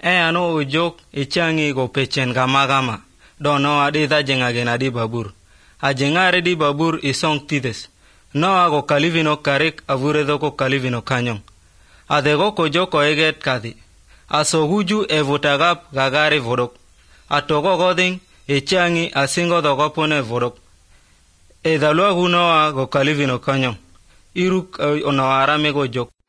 ano ujok ichangi go pechen gama dono adi da jenga gena di babur ajengare di babur isong tides no ago kalivino karik avuredo ko kalivino kanyong adego ko joko eget kadi aso huju evutagap gagare vodok atogo goding ichangi asingo dogo pone vodok edalua hunoa go kalivino kanyong iruk ono arame go jok